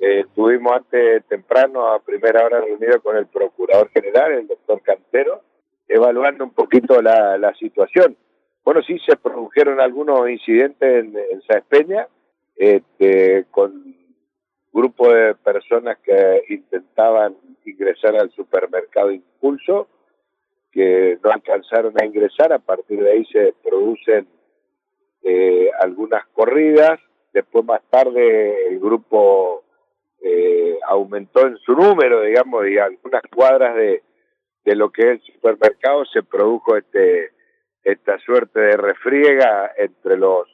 Estuvimos antes temprano, a primera hora, reunido con el Procurador General, el doctor Cantero, evaluando un poquito la situación. Bueno, sí se produjeron algunos incidentes en Sáenz Peña, con grupo de personas que intentaban ingresar al supermercado Impulso, que no alcanzaron a ingresar. A partir de ahí se producen algunas corridas. Después, más tarde, el grupo aumentó en su número, digamos, y algunas cuadras de lo que es el supermercado se produjo esta suerte de refriega entre los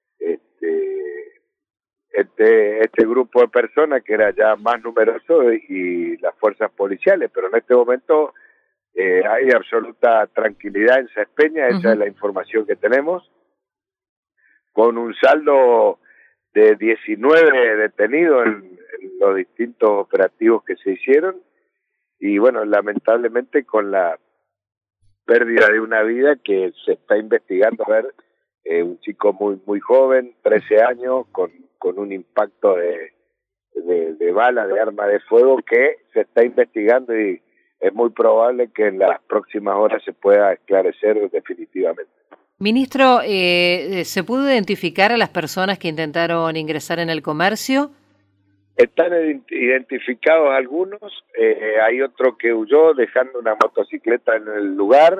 este grupo de personas, que era ya más numeroso, y las fuerzas policiales. Pero en este momento hay absoluta tranquilidad en Sáenz Peña. Esa es la información que tenemos, con un saldo de 19 detenidos en los distintos operativos que se hicieron, y bueno, lamentablemente con la pérdida de una vida que se está investigando. A ver, un chico muy joven, 13 años, con un impacto de bala, de arma de fuego, que se está investigando, y es muy probable que en las próximas horas se pueda esclarecer definitivamente. Ministro, ¿se pudo identificar a las personas que intentaron ingresar en el comercio? Están identificados algunos, hay otro que huyó dejando una motocicleta en el lugar,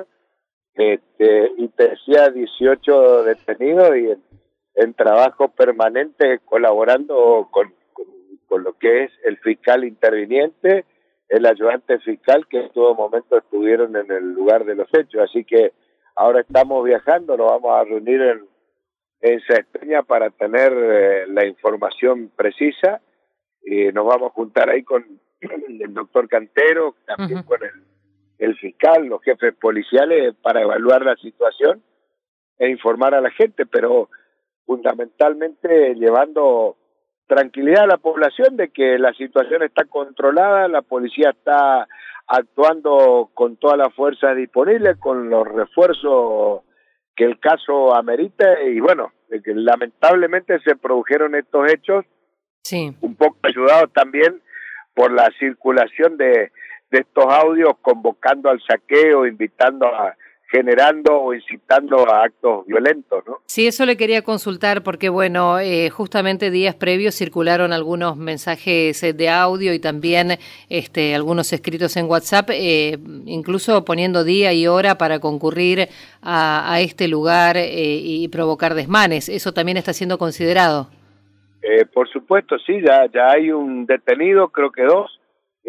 y te decía 18 detenidos, y en trabajo permanente, colaborando con lo que es el fiscal interviniente, el ayudante fiscal, que en todo momento estuvieron en el lugar de los hechos. Así que ahora estamos viajando, nos vamos a reunir en Sáenz Peña para tener la información precisa, y nos vamos a juntar ahí con el doctor Cantero, también con el fiscal, los jefes policiales, para evaluar la situación e informar a la gente, pero fundamentalmente llevando tranquilidad a la población de que la situación está controlada, la policía está actuando con todas las fuerzas disponibles, con los refuerzos que el caso amerita. Y bueno, de que lamentablemente se produjeron estos hechos, sí, un poco ayudados también por la circulación de estos audios convocando al saqueo, generando o incitando a actos violentos, ¿no? Sí, eso le quería consultar porque, bueno, justamente días previos circularon algunos mensajes de audio y también algunos escritos en WhatsApp, incluso poniendo día y hora para concurrir a este lugar y provocar desmanes. ¿Eso también está siendo considerado? Por supuesto, sí, ya hay un detenido, creo que 2,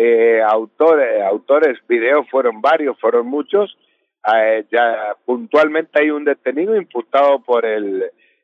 autores, videos fueron varios, fueron muchos. Ya puntualmente hay un detenido imputado por el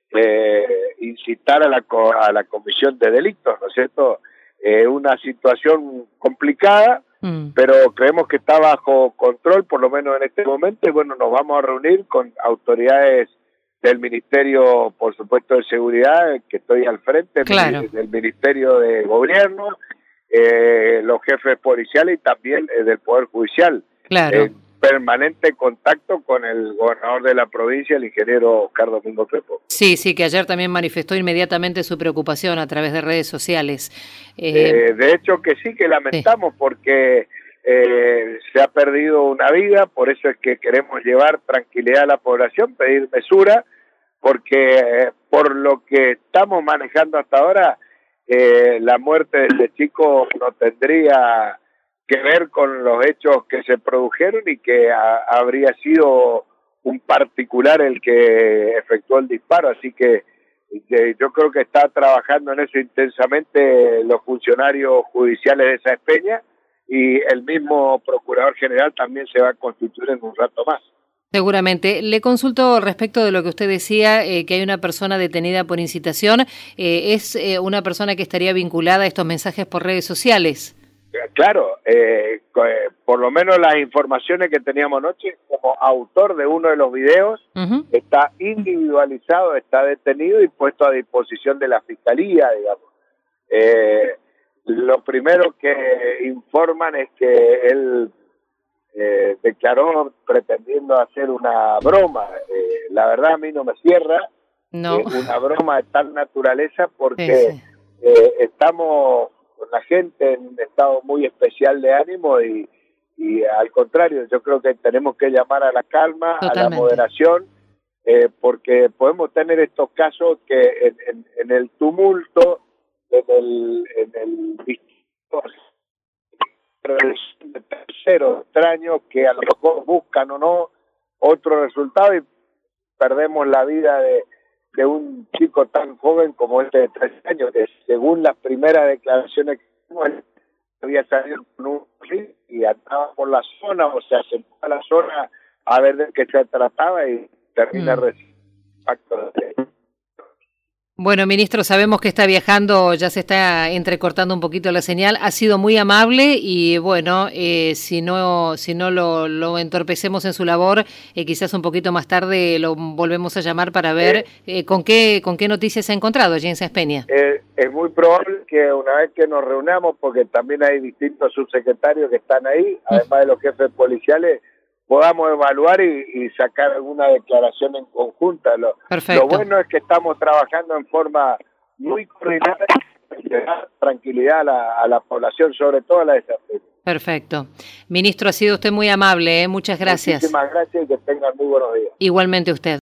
incitar a la comisión de delitos, ¿no es cierto? Una situación complicada, pero creemos que está bajo control, por lo menos en este momento. Y bueno, nos vamos a reunir con autoridades del Ministerio, por supuesto, de Seguridad, que estoy al frente, claro, del Ministerio de Gobierno, los jefes policiales y también del Poder Judicial. Claro. Permanente contacto con el gobernador de la provincia, el ingeniero Oscar Domingo Pepo. Sí, que ayer también manifestó inmediatamente su preocupación a través de redes sociales. De hecho que sí, que lamentamos, sí, porque se ha perdido una vida. Por eso es que queremos llevar tranquilidad a la población, pedir mesura, porque por lo que estamos manejando hasta ahora, la muerte de este chico no tendría que ver con los hechos que se produjeron, y que habría sido un particular el que efectuó el disparo. Así que yo creo que está trabajando en eso intensamente los funcionarios judiciales de Sáenz Peña, y el mismo Procurador General también se va a constituir en un rato más. Seguramente. Le consulto respecto de lo que usted decía, que hay una persona detenida por incitación. ¿Es una persona que estaría vinculada a estos mensajes por redes sociales? Claro, por lo menos las informaciones que teníamos anoche, como autor de uno de los videos, está individualizado, está detenido y puesto a disposición de la Fiscalía, digamos. Lo primero que informan es que él declaró pretendiendo hacer una broma. La verdad, a mí no me cierra una broma de tal naturaleza, porque estamos la gente en un estado muy especial de ánimo y al contrario, yo creo que tenemos que llamar a la calma, Totalmente. a la moderación, porque podemos tener estos casos que en el tumulto, en el de terceros extraños que a lo mejor buscan o no otro resultado y perdemos la vida de un chico tan joven como este de 13 años, que según las primeras declaraciones que tuvimos, había salido con un rifle y andaba por la zona, o se acercó a la zona a ver de qué se trataba y termina recibiendo impacto de... Bueno, ministro, sabemos que está viajando, ya se está entrecortando un poquito la señal. Ha sido muy amable y bueno, si no lo entorpecemos en su labor, quizás un poquito más tarde lo volvemos a llamar para ver con qué noticias se ha encontrado allí en Saspeña. Es muy probable que una vez que nos reunamos, porque también hay distintos subsecretarios que están ahí, además de los jefes policiales, podamos evaluar y sacar alguna declaración en conjunta. Lo bueno es que estamos trabajando en forma muy coordinada y dar tranquilidad a la población, sobre todo a la de Saspeña. Perfecto. Ministro, ha sido usted muy amable, muchas gracias. Muchísimas gracias y que tengan muy buenos días. Igualmente usted.